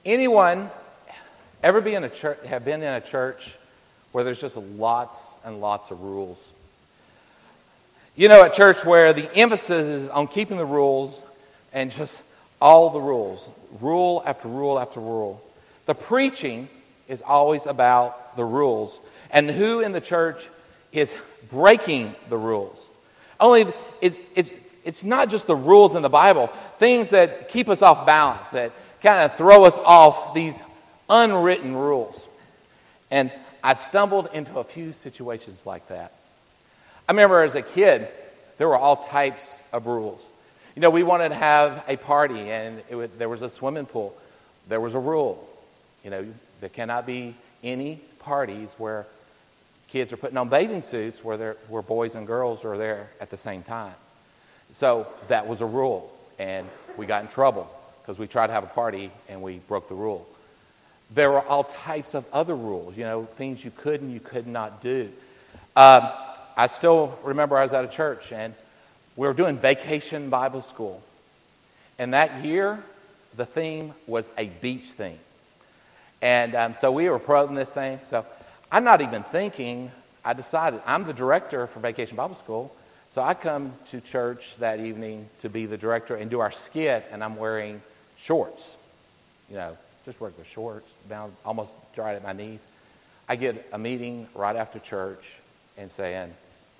Anyone ever be in a church, have been in a church where there's just lots and lots of rules? You know, a church where the emphasis is on keeping the rules and just all the rules, rule after rule after rule. The preaching is always about the rules and who in the church is breaking the rules. Only it's not just the rules in the Bible, things that keep us off balance, that kind of throw us off these unwritten rules. And I've stumbled into a few situations like that. I remember as a kid, there were all types of rules. You know, we wanted to have a party, and there was a swimming pool. There was a rule. You know, there cannot be any parties where kids are putting on bathing suits where boys and girls are there at the same time. So that was a rule, and we got in trouble because we tried to have a party and we broke the rule. There were all types of other rules, you know, things you could and you could not do. I still remember I was at a church and we were doing Vacation Bible School. And that year, the theme was a beach theme. And so we were promoting this thing. So I'm not even thinking, I decided I'm the director for Vacation Bible School. So I come to church that evening to be the director and do our skit, and I'm wearing shorts. You know, just regular shorts, down almost right at my knees. I get a meeting right after church and saying,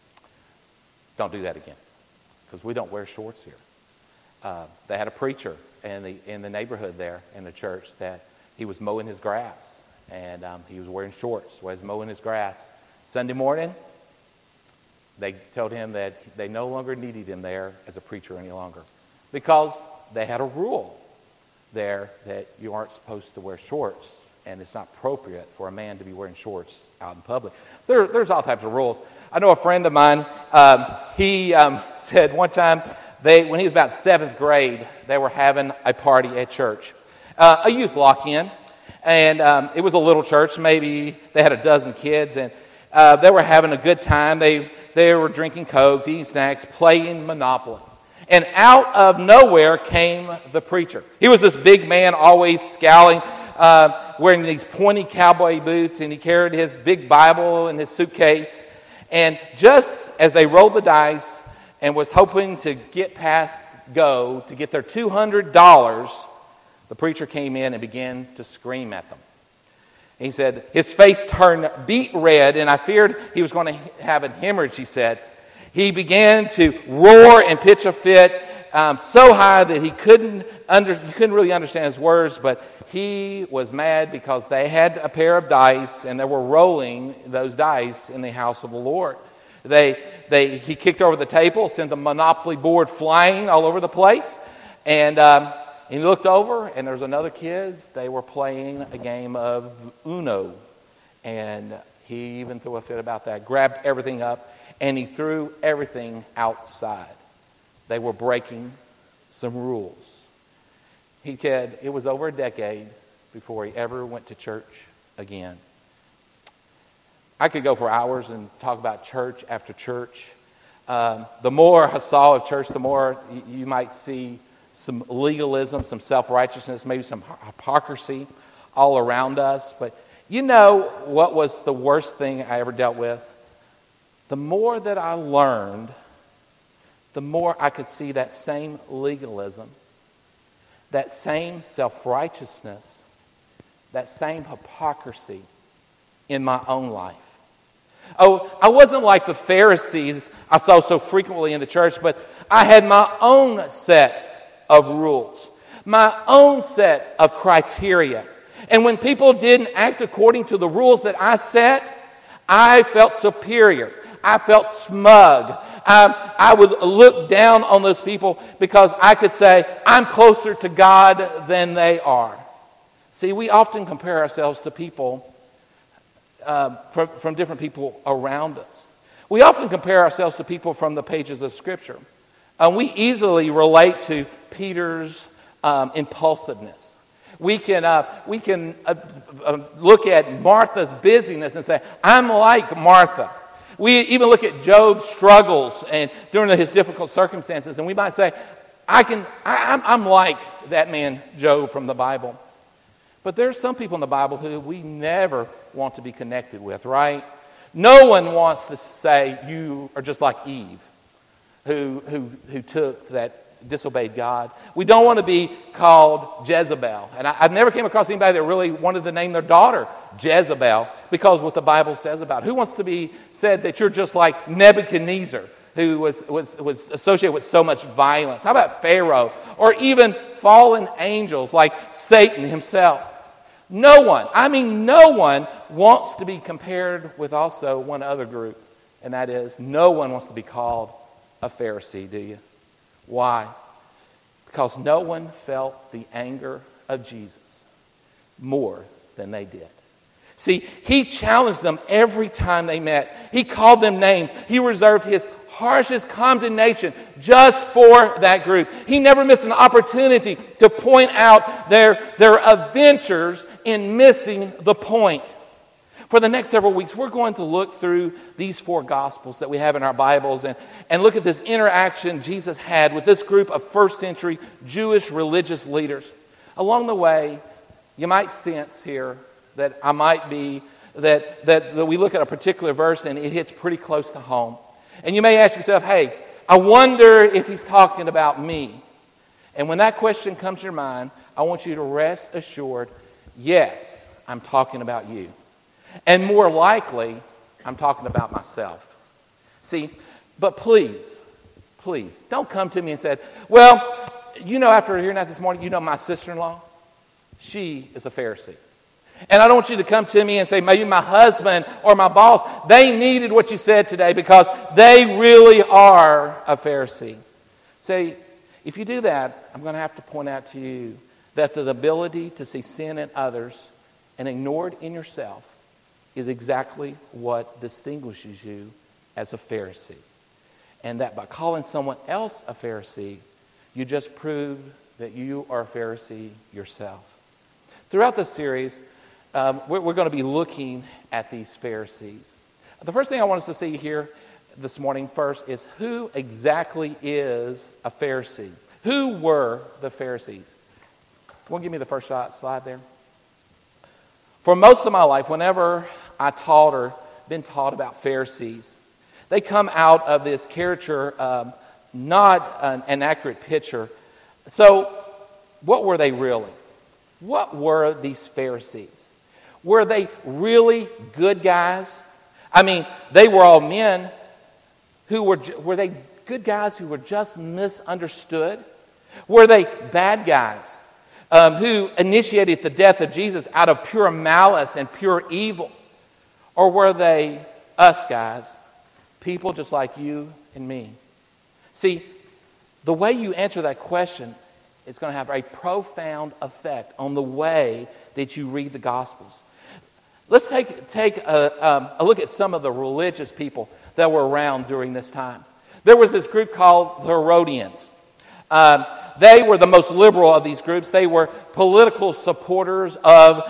don't do that again, because we don't wear shorts here. They had a preacher in the neighborhood there in the church that he was mowing his grass, and he was wearing shorts while he was mowing his grass. Sunday morning, they told him that they no longer needed him there as a preacher any longer because they had a rule there that you aren't supposed to wear shorts, and it's not appropriate for a man to be wearing shorts out in public. There's all types of rules. I know a friend of mine, he said one time, when he was about 7th grade, they were having a party at church, a youth lock-in, and it was a little church. Maybe they had a dozen kids, and they were having a good time. They were drinking Cokes, eating snacks, playing Monopoly. And out of nowhere came the preacher. He was this big man, always scowling, wearing these pointy cowboy boots, and he carried his big Bible in his suitcase. And just as they rolled the dice and was hoping to get past go to get their $200, the preacher came in and began to scream at them. And he said his face turned beet red, and I feared he was going to have a hemorrhage, he said. He began to roar and pitch a fit so high that you couldn't really understand his words, but he was mad because they had a pair of dice and they were rolling those dice in the house of the Lord. He kicked over the table, sent the Monopoly board flying all over the place, and he looked over and there was another kids. They were playing a game of Uno, and he even threw a fit about that, grabbed everything up, and he threw everything outside. They were breaking some rules. He said it was over a decade before he ever went to church again. I could go for hours and talk about church after church. The more I saw of church, the more you might see some legalism, some self-righteousness, maybe some hypocrisy all around us. But you know what was the worst thing I ever dealt with? The more that I learned, the more I could see that same legalism, that same self-righteousness, that same hypocrisy in my own life. Oh, I wasn't like the Pharisees I saw so frequently in the church, but I had my own set of rules, my own set of criteria. And when people didn't act according to the rules that I set, I felt superior. I felt smug. I would look down on those people because I could say, I'm closer to God than they are. See, we often compare ourselves to people from different people around us. We often compare ourselves to people from the pages of Scripture. We easily relate to Peter's impulsiveness. We can look at Martha's busyness and say, I'm like Martha. We even look at Job's struggles and during his difficult circumstances, and we might say, I'm like that man Job from the Bible. But there's some people in the Bible who we never want to be connected with, right? No one wants to say you are just like Eve, who disobeyed God. We don't want to be called Jezebel. And I've never came across anybody that really wanted to name their daughter Jezebel because what the Bible says about it. Who wants to be said that you're just like Nebuchadnezzar, who was associated with so much violence? How about Pharaoh? Or even fallen angels like Satan himself? No one wants to be compared with also one other group. And that is, no one wants to be called a Pharisee, do you? Why? Because no one felt the anger of Jesus more than they did. See, he challenged them every time they met. He called them names. He reserved his harshest condemnation just for that group. He never missed an opportunity to point out their adventures in missing the point. For the next several weeks, we're going to look through these 4 Gospels that we have in our Bibles and look at this interaction Jesus had with this group of first century Jewish religious leaders. Along the way, you might sense here that that we look at a particular verse and it hits pretty close to home. And you may ask yourself, hey, I wonder if he's talking about me. And when that question comes to your mind, I want you to rest assured, yes, I'm talking about you. And more likely, I'm talking about myself. See, but please, don't come to me and say, well, after hearing that this morning, my sister-in-law, she is a Pharisee. And I don't want you to come to me and say, maybe my husband or my boss, they needed what you said today because they really are a Pharisee. See, if you do that, I'm going to have to point out to you that the ability to see sin in others and ignore it in yourself is exactly what distinguishes you as a Pharisee. And that by calling someone else a Pharisee, you just prove that you are a Pharisee yourself. Throughout this series, we're going to be looking at these Pharisees. The first thing I want us to see here this morning first is who exactly is a Pharisee? Who were the Pharisees? Want to give me the first slide there? For most of my life, whenever I taught or been taught about Pharisees, they come out of this caricature, not an accurate picture. So, what were they really? What were these Pharisees? Were they really good guys? I mean, they were all men who were they good guys who were just misunderstood? Were they bad guys who initiated the death of Jesus out of pure malice and pure evil? Or were they us guys, people just like you and me? See, the way you answer that question is going to have a profound effect on the way that you read the Gospels. Let's take a look at some of the religious people that were around during this time. There was this group called the Herodians. They were the most liberal of these groups. They were political supporters of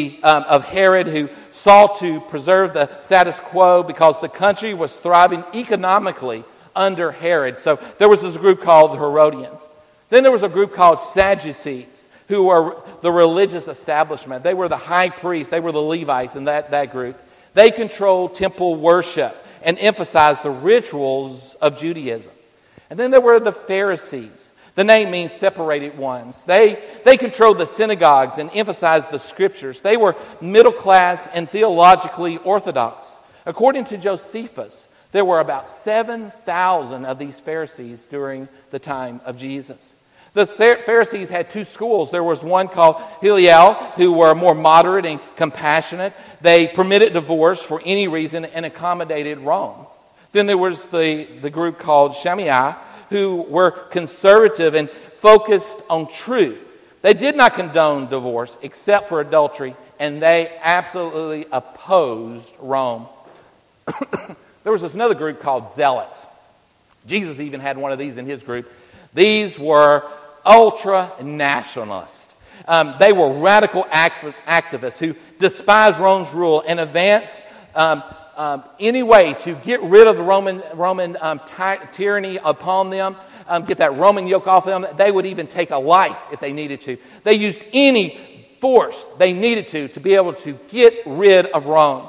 Herod, who sought to preserve the status quo because the country was thriving economically under Herod. So there was this group called the Herodians. Then there was a group called Sadducees, who were the religious establishment. They were the high priests. They were the Levites in that group. They controlled temple worship and emphasized the rituals of Judaism. And then there were the Pharisees. The name means separated ones. They controlled the synagogues and emphasized the scriptures. They were middle class and theologically orthodox. According to Josephus, there were about 7,000 of these Pharisees during the time of Jesus. The Pharisees had 2 schools. There was one called Hillel, who were more moderate and compassionate. They permitted divorce for any reason and accommodated Rome. Then there was the group called Shammai, who were conservative and focused on truth. They did not condone divorce except for adultery, and they absolutely opposed Rome. There was another group called Zealots. Jesus even had one of these in his group. These were ultra-nationalists. They were radical activists who despised Rome's rule and advanced any way to get rid of the Roman tyranny upon them, get that Roman yoke off them. They would even take a life if they needed to. They used any force they needed to be able to get rid of Rome.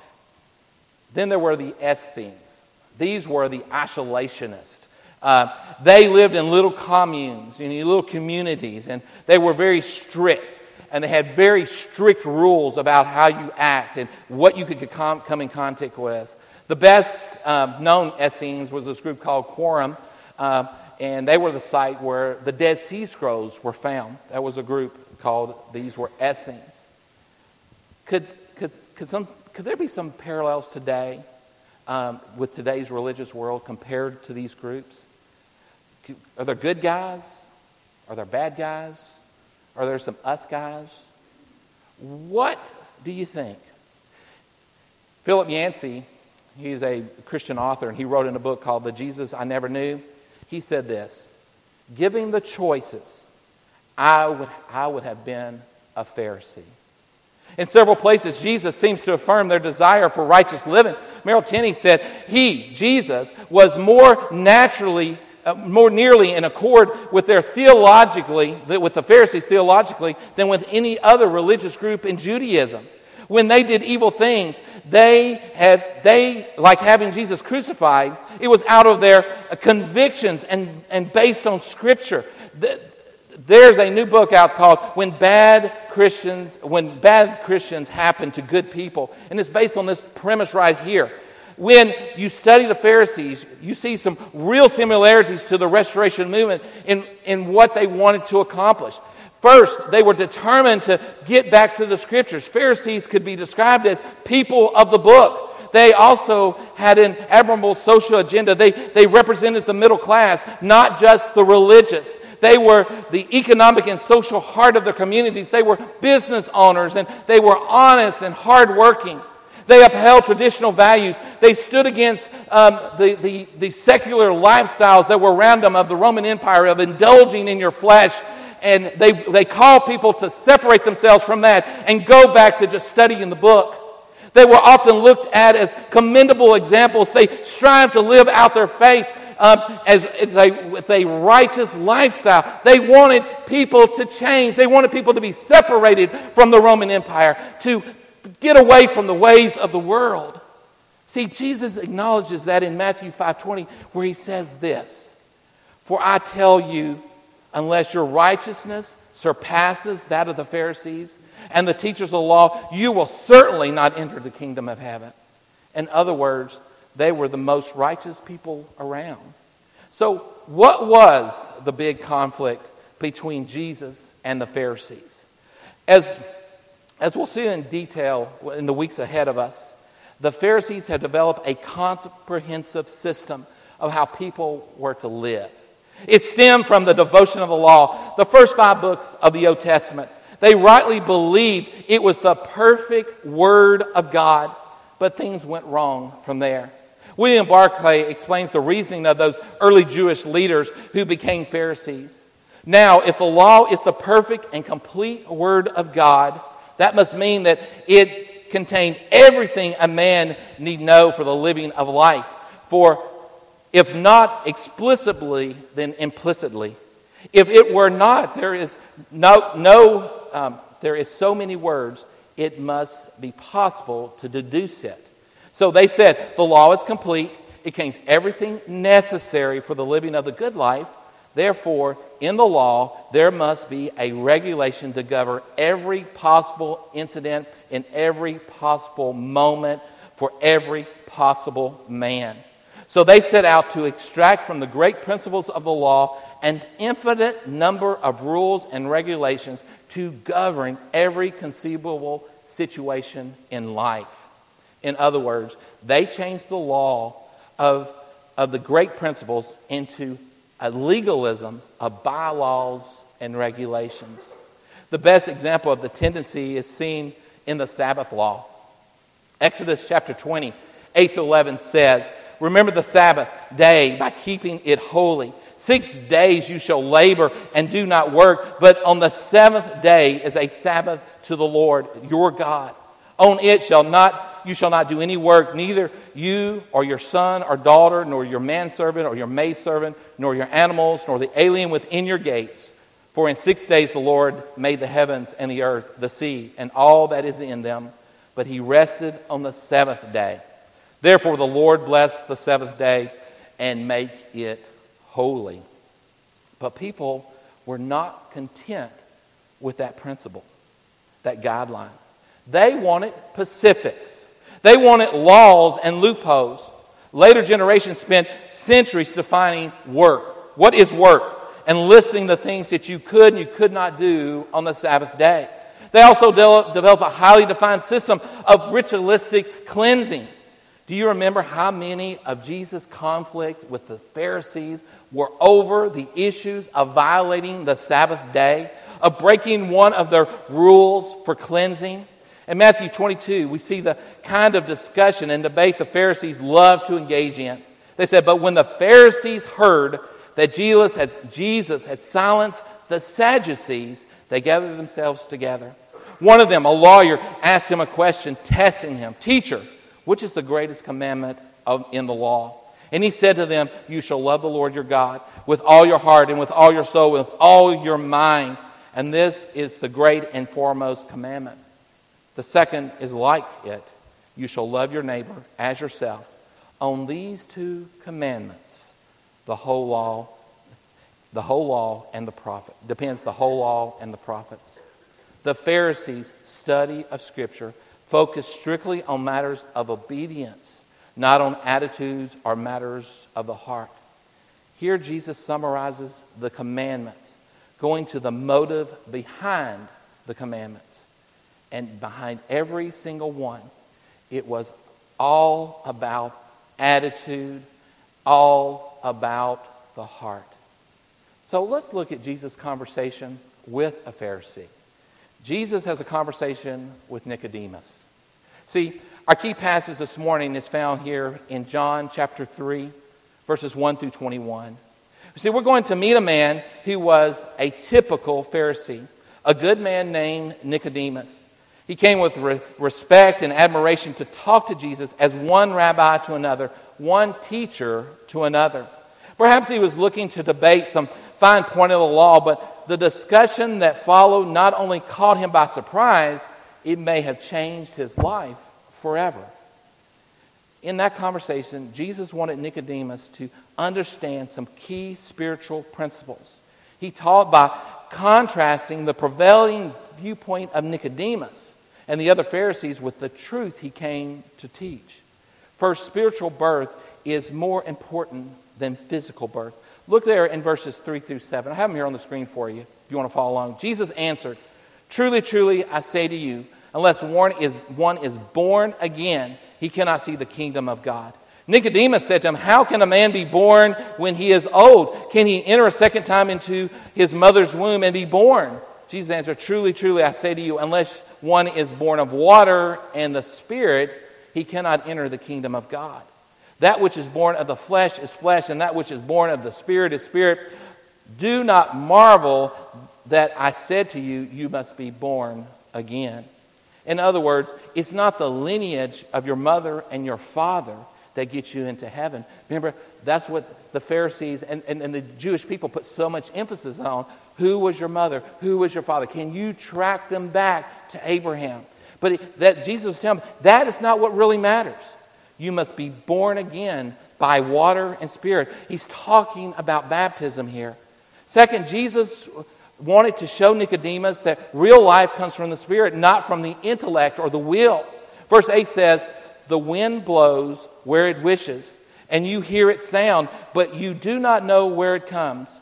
Then there were the Essenes. These were the isolationists. They lived in little communes, in little communities, and they were very strict. And they had very strict rules about how you act and what you could come in contact with. The best known Essenes was this group called Quorum, and they were the site where the Dead Sea Scrolls were found. That was a group called, these were Essenes. Could there be some parallels today with today's religious world compared to these groups? Are there good guys? Are there bad guys? Are there some us guys? What do you think? Philip Yancey, he's a Christian author, and he wrote in a book called The Jesus I Never Knew. He said this: given the choices, I would have been a Pharisee. In several places, Jesus seems to affirm their desire for righteous living. Merrill Tenney said Jesus, was more nearly in accord with their with the Pharisees theologically than with any other religious group in Judaism. When they did evil things, they like having Jesus crucified, it was out of their convictions and based on Scripture. There's a new book out called When Bad Christians Happen to Good People, and it's based on this premise right here. When you study the Pharisees, you see some real similarities to the Restoration movement in what they wanted to accomplish. First, they were determined to get back to the Scriptures. Pharisees could be described as people of the book. They also had an admirable social agenda. They represented the middle class, not just the religious. They were the economic and social heart of their communities. They were business owners, and they were honest and hardworking. They upheld traditional values. They stood against the secular lifestyles that were around them of the Roman Empire, of indulging in your flesh. And they called people to separate themselves from that and go back to just studying the book. They were often looked at as commendable examples. They strived to live out their faith with a righteous lifestyle. They wanted people to change. They wanted people to be separated from the Roman Empire, to get away from the ways of the world. See, Jesus acknowledges that in Matthew 5:20, where he says this: "For I tell you, unless your righteousness surpasses that of the Pharisees and the teachers of the law, you will certainly not enter the kingdom of heaven." In other words, they were the most righteous people around. So what was the big conflict between Jesus and the Pharisees? As we'll see in detail in the weeks ahead of us, the Pharisees had developed a comprehensive system of how people were to live. It stemmed from the devotion of the law, the first 5 books of the Old Testament. They rightly believed it was the perfect Word of God, but things went wrong from there. William Barclay explains the reasoning of those early Jewish leaders who became Pharisees. Now, if the law is the perfect and complete Word of God, that must mean that it contained everything a man need know for the living of life. For if not explicitly, then implicitly. If it were not, there is so many words, it must be possible to deduce it. So they said the law is complete. It contains everything necessary for the living of the good life. Therefore, in the law, there must be a regulation to govern every possible incident in every possible moment for every possible man. So they set out to extract from the great principles of the law an infinite number of rules and regulations to govern every conceivable situation in life. In other words, they changed the law of the great principles into a legalism of bylaws and regulations. The best example of the tendency is seen in the Sabbath law. Exodus chapter 20, 8-11 says, "Remember the Sabbath day by keeping it holy. 6 days you shall labor and do not work, but on the 7th day is a Sabbath to the Lord your God. On it you shall not do any work, neither you or your son or daughter, nor your manservant or your maidservant, nor your animals, nor the alien within your gates. For in 6 days the Lord made the heavens and the earth, the sea, and all that is in them, but he rested on the seventh day. Therefore the Lord blessed the seventh day and made it holy. But people were not content with that principle, that guideline. They wanted specifics. They wanted laws and loopholes. Later generations spent centuries defining work. What is work? And listing the things that you could and you could not do on the Sabbath day. They also developed a highly defined system of ritualistic cleansing. Do you remember how many of Jesus' conflict with the Pharisees were over the issues of violating the Sabbath day, of breaking one of their rules for cleansing? In Matthew 22, we see the kind of discussion and debate the Pharisees loved to engage in. They said, but when the Pharisees heard that Jesus had silenced the Sadducees, they gathered themselves together. One of them, a lawyer, asked him a question, testing him. Teacher, which is the greatest commandment in the law? And he said to them, you shall love the Lord your God with all your heart and with all your soul, with all your mind. And this is the great and foremost commandment. The second is like it. You shall love your neighbor as yourself. On these two commandments, the whole law and the prophet depends. The whole law and the prophets. The Pharisees' study of Scripture focused strictly on matters of obedience, not on attitudes or matters of the heart. Here Jesus summarizes the commandments, going to the motive behind the commandments. And behind every single one, it was all about attitude, all about the heart. So let's look at Jesus' conversation with a Pharisee. Jesus has a conversation with Nicodemus. See, our key passage this morning is found here in John chapter 3, verses 1 through 21. See, we're going to meet a man who was a typical Pharisee, a good man named Nicodemus. He came with respect and admiration to talk to Jesus as one rabbi to another, one teacher to another. Perhaps he was looking to debate some fine point of the law, but the discussion that followed not only caught him by surprise, it may have changed his life forever. In that conversation, Jesus wanted Nicodemus to understand some key spiritual principles. He taught by contrasting the prevailing viewpoint of Nicodemus and the other Pharisees with the truth he came to teach. First, spiritual birth is more important than physical birth. Look there in verses 3 through 7. I have them here on the screen for you if you want to follow along. Jesus answered, truly, truly, I say to you, unless one is born again, he cannot see the kingdom of God. Nicodemus said to him, how can a man be born when he is old? Can he enter a second time into his mother's womb and be born? Jesus answered, truly, truly, I say to you, unless one is born of water and the Spirit, he cannot enter the kingdom of God. That which is born of the flesh is flesh, and that which is born of the Spirit is spirit. Do not marvel that I said to you, you must be born again. In other words, it's not the lineage of your mother and your father that gets you into heaven. Remember, that's what the Pharisees and the Jewish people put so much emphasis on. Who was your mother? Who was your father? Can you track them back to Abraham? But that Jesus was telling them, that is not what really matters. You must be born again by water and Spirit. He's talking about baptism here. Second, Jesus wanted to show Nicodemus that real life comes from the Spirit, not from the intellect or the will. Verse 8 says, the wind blows where it wishes, and you hear its sound, but you do not know where it comes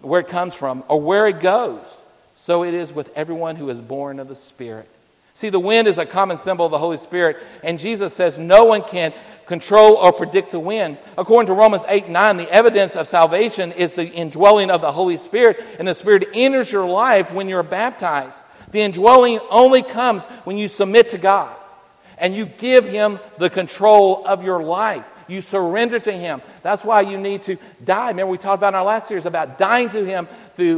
from, or where it goes. So it is with everyone who is born of the Spirit. See, the wind is a common symbol of the Holy Spirit, and Jesus says no one can control or predict the wind. According to Romans 8:9, the evidence of salvation is the indwelling of the Holy Spirit, and the Spirit enters your life when you're baptized. The indwelling only comes when you submit to God, and you give Him the control of your life. You surrender to Him. That's why you need to die. Remember, we talked about in our last series about dying to Him,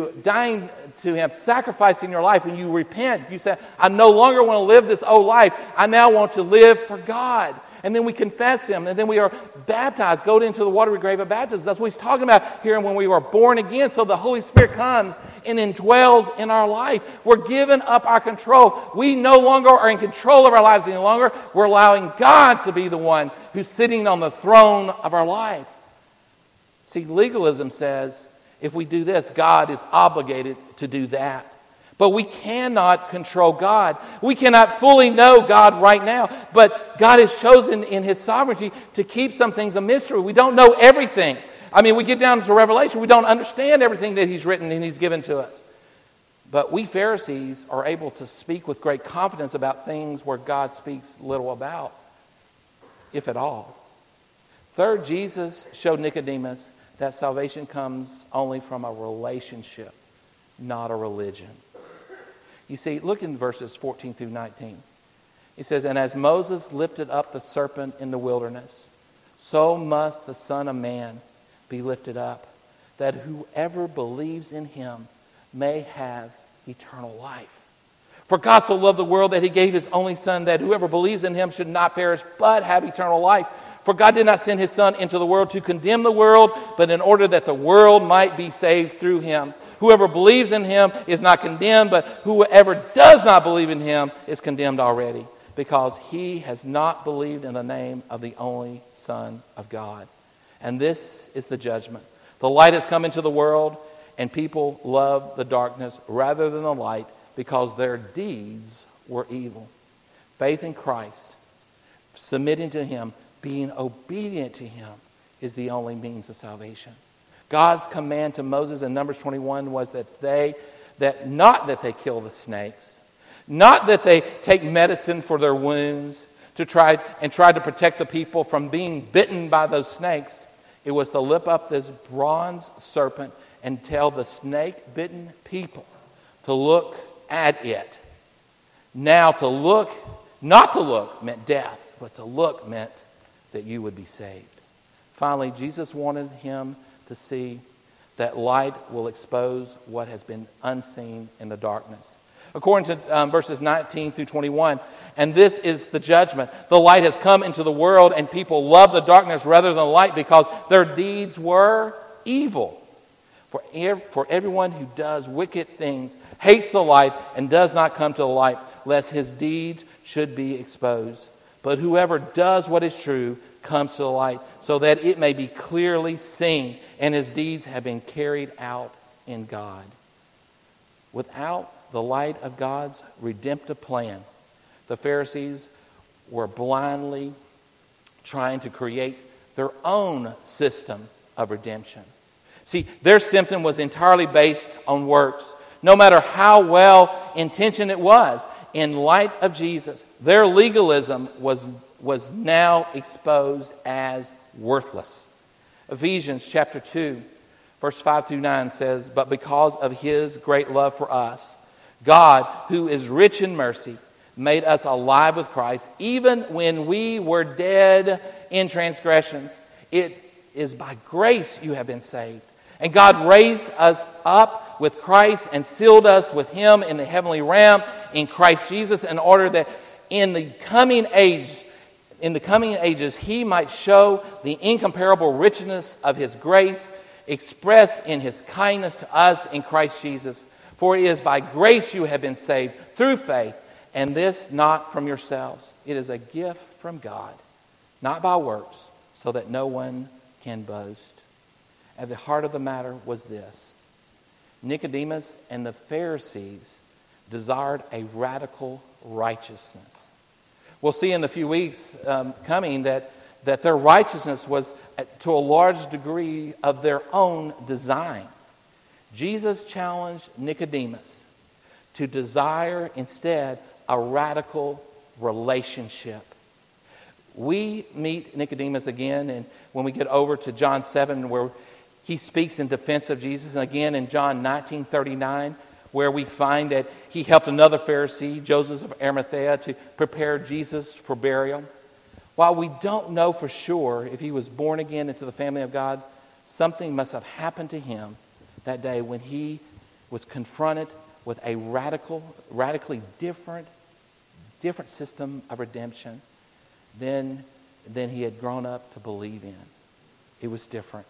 sacrificing your life. When you repent, you say, I no longer want to live this old life. I now want to live for God. and then we confess Him, and then we are baptized, go into the watery grave of baptism. That's what He's talking about here when we are born again. So the Holy Spirit comes and indwells in our life. We're giving up our control. We no longer are in control of our lives any longer. We're allowing God to be the one who's sitting on the throne of our life. See, legalism says if we do this, God is obligated to do that. But we cannot control God. We cannot fully know God right now. But God has chosen in His sovereignty to keep some things a mystery. We don't know everything. I mean, we get down to Revelation, we don't understand everything that He's written and He's given to us. But we Pharisees are able to speak with great confidence about things where God speaks little about, if at all. Third, Jesus showed Nicodemus that salvation comes only from a relationship, not a religion. You see, look in verses 14 through 19. He says, "And as Moses lifted up the serpent in the wilderness, so must the Son of Man be lifted up, that whoever believes in Him may have eternal life. For God so loved the world that He gave His only Son, that whoever believes in Him should not perish, but have eternal life. For God did not send His Son into the world to condemn the world, but in order that the world might be saved through Him. Whoever believes in Him is not condemned, but whoever does not believe in Him is condemned already, because he has not believed in the name of the only Son of God. And this is the judgment. The light has come into the world, and people love the darkness rather than the light, because their deeds were evil." Faith in Christ, submitting to Him, being obedient to Him, is the only means of salvation. God's command to Moses in Numbers 21 was not that they kill the snakes, not that they take medicine for their wounds to try to protect the people from being bitten by those snakes. It was to lift up this bronze serpent and tell the snake-bitten people to look at it. Now not to look meant death, but to look meant that you would be saved. Finally, Jesus wanted him to see that light will expose what has been unseen in the darkness. According to verses 19 through 21, "And this is the judgment. The light has come into the world, and people love the darkness rather than the light, because their deeds were evil. For everyone who does wicked things hates the light and does not come to the light, lest his deeds should be exposed. But whoever does what is true comes to the light, so that it may be clearly seen, and his deeds have been carried out in God." Without the light of God's redemptive plan, the Pharisees were blindly trying to create their own system of redemption. See, their system was entirely based on works. No matter how well intentioned it was, in light of Jesus, their legalism was now exposed as worthless. Ephesians chapter 2, verse 5 through 9 says, "But because of His great love for us, God, who is rich in mercy, made us alive with Christ, even when we were dead in transgressions. It is by grace you have been saved. And God raised us up with Christ and sealed us with Him in the heavenly realm in Christ Jesus, in order that in the coming ages He might show the incomparable richness of His grace expressed in His kindness to us in Christ Jesus. For it is by grace you have been saved through faith, and this not from yourselves. It is a gift from God, not by works, so that no one can boast." At the heart of the matter was this: Nicodemus and the Pharisees desired a radical righteousness. We'll see in the few weeks coming that their righteousness was to a large degree of their own design. Jesus challenged Nicodemus to desire instead a radical relationship. We meet Nicodemus again, and when we get over to John 7, where he speaks in defense of Jesus, and again in John 19:39, where we find that he helped another Pharisee, Joseph of Arimathea, to prepare Jesus for burial. While we don't know for sure if he was born again into the family of God, something must have happened to him that day when he was confronted with a radically different system of redemption than than he had grown up to believe in. It was different.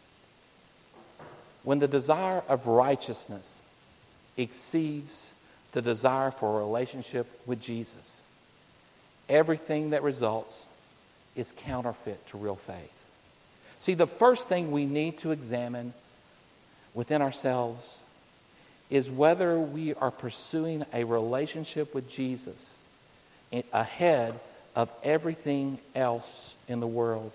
When the desire of righteousness exceeds the desire for a relationship with Jesus, everything that results is counterfeit to real faith. See, the first thing we need to examine within ourselves is whether we are pursuing a relationship with Jesus ahead of everything else in the world.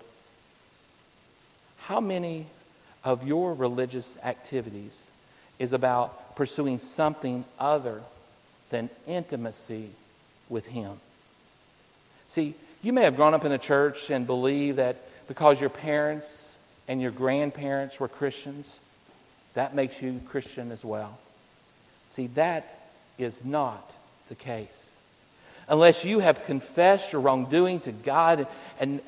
How many of your religious activities is about pursuing something other than intimacy with Him? See, you may have grown up in a church and believe that because your parents and your grandparents were Christians, that makes you Christian as well. See, that is not the case. Unless you have confessed your wrongdoing to God and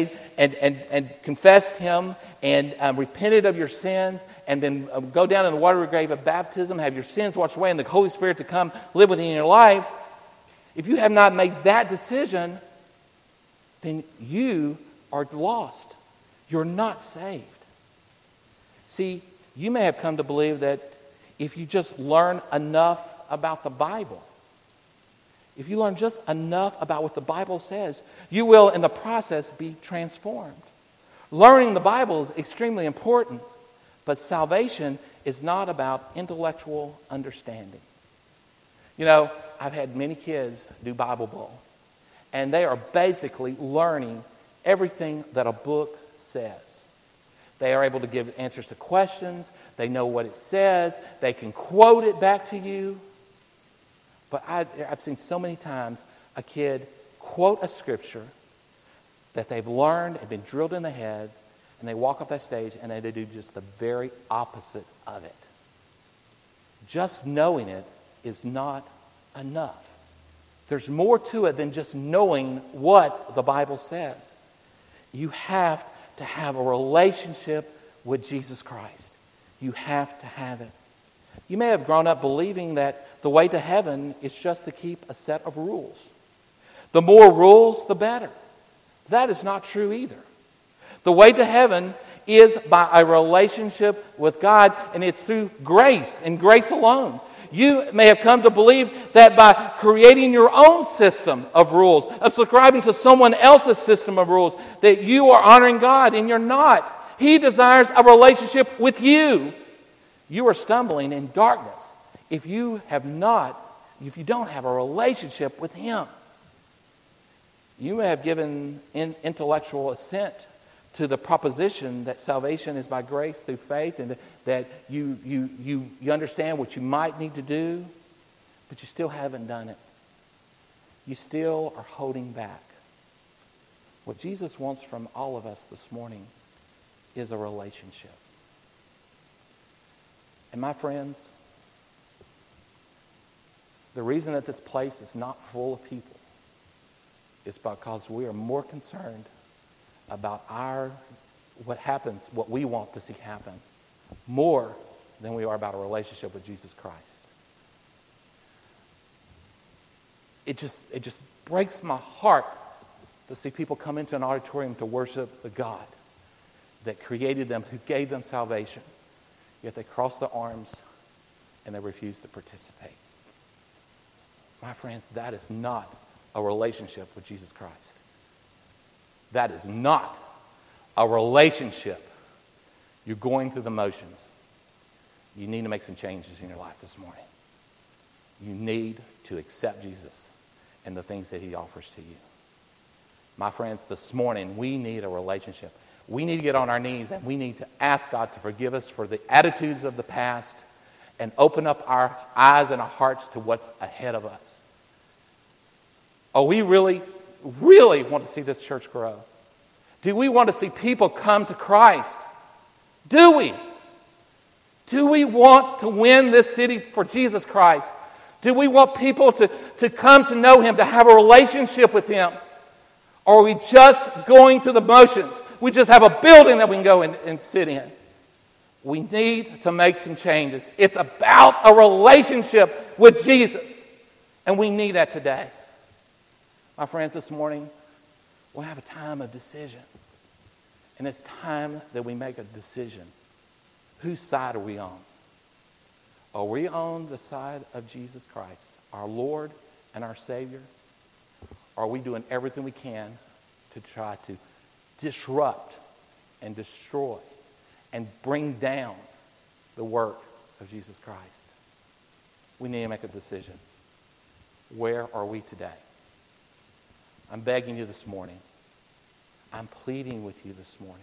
confessed Him and repented of your sins and then go down in the watery grave of baptism, have your sins washed away and the Holy Spirit to come live within your life, if you have not made that decision, then you are lost. You're not saved. See, you may have come to believe that if you just learn enough about the Bible, if you learn just enough about what the Bible says, you will, in the process, be transformed. Learning the Bible is extremely important, but salvation is not about intellectual understanding. You know, I've had many kids do Bible Bowl, and they are basically learning everything that a book says. They are able to give answers to questions. They know what it says. They can quote it back to you. But I've seen so many times a kid quote a scripture that they've learned and been drilled in the head, and they walk off that stage and they do just the very opposite of it. Just knowing it is not enough. There's more to it than just knowing what the Bible says. You have to have a relationship with Jesus Christ. You have to have it. You may have grown up believing that the way to heaven is just to keep a set of rules. The more rules, the better. That is not true either. The way to heaven is by a relationship with God, and it's through grace and grace alone. You may have come to believe that by creating your own system of rules, of subscribing to someone else's system of rules, that you are honoring God, and you're not. He desires a relationship with you. You are stumbling in darkness if you don't have a relationship with Him. You may have given intellectual assent to the proposition that salvation is by grace through faith, and that you understand what you might need to do, but you still haven't done it. You still are holding back. What Jesus wants from all of us this morning is a relationship. And my friends, the reason that this place is not full of people is because we are more concerned about what we want to see happen, more than we are about a relationship with Jesus Christ. It just breaks my heart to see people come into an auditorium to worship the God that created them, who gave them salvation, yet they cross their arms and they refuse to participate. My friends, that is not a relationship with Jesus Christ. That is not a relationship. You're going through the motions. You need to make some changes in your life this morning. You need to accept Jesus and the things that He offers to you. My friends, this morning we need a relationship. We need to get on our knees and we need to ask God to forgive us for the attitudes of the past and open up our eyes and our hearts to what's ahead of us. Oh, we really want to see this church grow. Do we want to see people come to Christ? Do we? Do we want to win this city for Jesus Christ? Do we want people to come to know Him, to have a relationship with Him? Or are we just going through the motions? We just have a building that we can go and sit in. We need to make some changes. It's about a relationship with Jesus. And we need that today. My friends, this morning, We'll have a time of decision. And it's time that we make a decision. Whose side are we on? Are we on the side of Jesus Christ, our Lord and our Savior? Or are we doing everything we can to try to disrupt and destroy and bring down the work of Jesus Christ? We need to make a decision. Where are we today? I'm begging you this morning. I'm pleading with you this morning.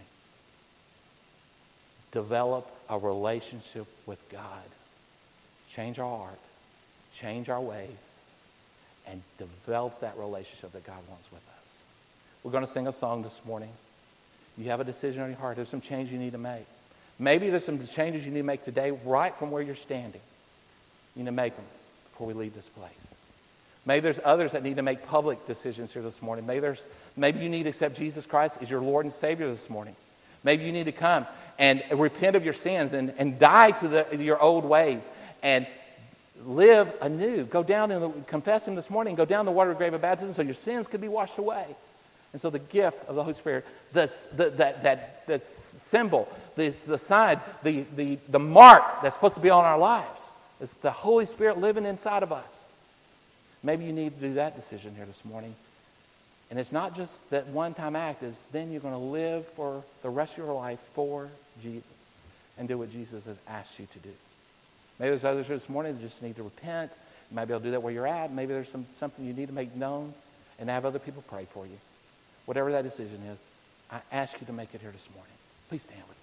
Develop a relationship with God. Change our heart. Change our ways. And develop that relationship that God wants with us. We're going to sing a song this morning. You have a decision on your heart. There's some change you need to make. Maybe there's some changes you need to make today right from where you're standing. You need to make them before we leave this place. Maybe there's others that need to make public decisions here this morning. Maybe you need to accept Jesus Christ as your Lord and Savior this morning. Maybe you need to come and repent of your sins and die to your old ways and live anew. Go down and confess Him this morning. Go down the water of grave of baptism so your sins could be washed away. And so the gift of the Holy Spirit, that symbol, the sign, the mark that's supposed to be on our lives, is the Holy Spirit living inside of us. Maybe you need to do that decision here this morning. And it's not just that one-time act. It's then you're going to live for the rest of your life for Jesus and do what Jesus has asked you to do. Maybe there's others here this morning that just need to repent. You might be able to do that where you're at. Maybe there's something you need to make known and have other people pray for you. Whatever that decision is, I ask you to make it here this morning. Please stand with me.